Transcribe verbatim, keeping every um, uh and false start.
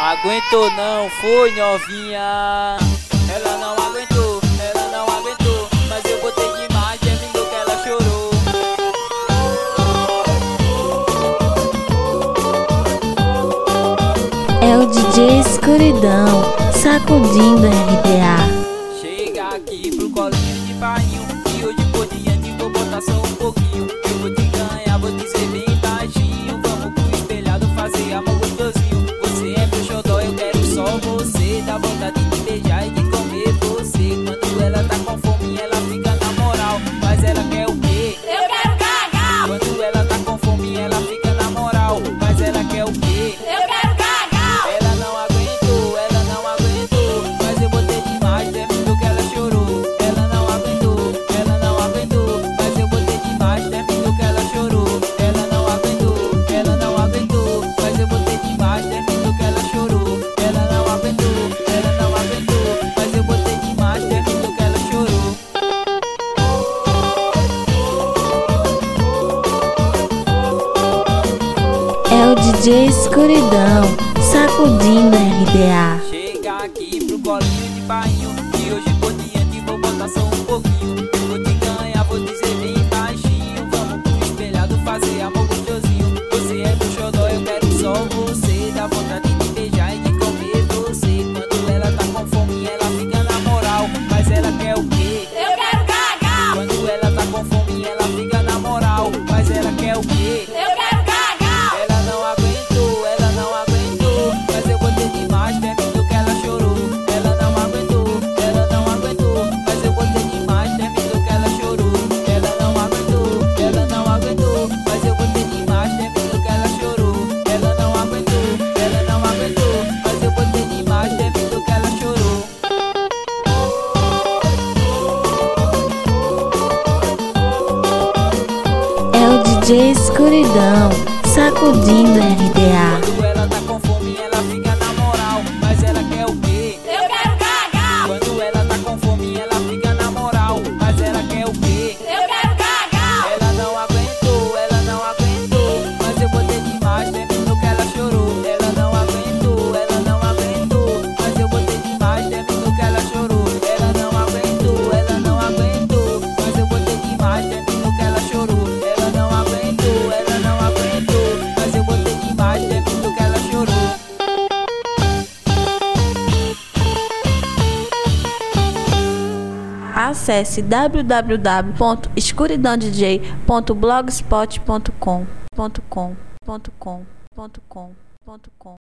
Aguentou não, foi novinha. Ela não aguentou, ela não aguentou, mas eu botei demais, terminou que ela chorou. É o D J Escuridão, sacudindo R D A. Chega aqui pro colinho de painho, e hoje por diante vou botar só um pouquinho. Eu vou te ganhar, vou te ser bem baixinho. Vamos pro espelhado fazer amor gostosinho. Você é meu xodó, eu quero só você. Dá vontade de beijar e de comer você. Quando ela tá com fome, ela fica na moral. Mas ela quer o quê? Eu quero cagar! Quando ela tá com fome, ela fica na moral. Mas ela quer o quê? Eu quero cagar! Ela não aguentou, ela não aguentou, mas eu botei demais, terminou que ela chorou. Ela não aguentou, ela não aguentou, mas eu botei demais, terminou que ela chorou. Ela não aguentou, ela não aguentou, mas eu botei demais, terminou que ela chorou. Ela não aguentou, ela não aguentou, mas eu botei demais, terminou que ela chorou. É o D J Escuridão, sacudindo R D A. Chega aqui pro colinho de painho, e hoje por diante vou botar só um pouquinho. Eu vou te ganhar, vou dizer bem baixinho. Vamos pro espelhado fazer amor gostosinho. Você é meu xodó, eu quero só você. Dá vontade de beijar e de comer você. Quando ela tá com fome, ela fica na moral. Mas ela quer o quê? Eu quero cagar! Quando ela tá com fome, ela fica na moral. Mas ela quer o quê? Eu quero cagar! Ela não aguentou, ela não aguentou, mas eu botei demais, terminou que ela chorou. Ela não aguentou, ela não aguentou, mas eu botei demais, terminou que ela chorou. Ela não aguentou, ela não aguentou, mas eu botei demais, terminou que ela chorou. Ela não aguentou, ela não aguentou, mas eu botei demais, terminou que ela chorou. É o D J Escuridão, sacudindo R D A. Quando ela tá com fome, ela fica na moral, mas ela quer o quê? Eu quero cagar! Quando ela tá com fome, ela fica na moral, mas ela quer o quê? Eu quero cagar! Ela não aguentou, ela não aguentou, mas eu botei demais, terminou que ela chorou. Ela não aguentou, ela não aguentou, mas eu botei demais, terminou que ela chorou. Ela não aguentou, ela não aguentou, mas eu botei demais, terminou que ela chorou. Ela não aguentou, ela não aguentou, mas eu botei demais, terminou que ela chorou. Acesse w w w ponto escuridão d j ponto blogspot ponto com.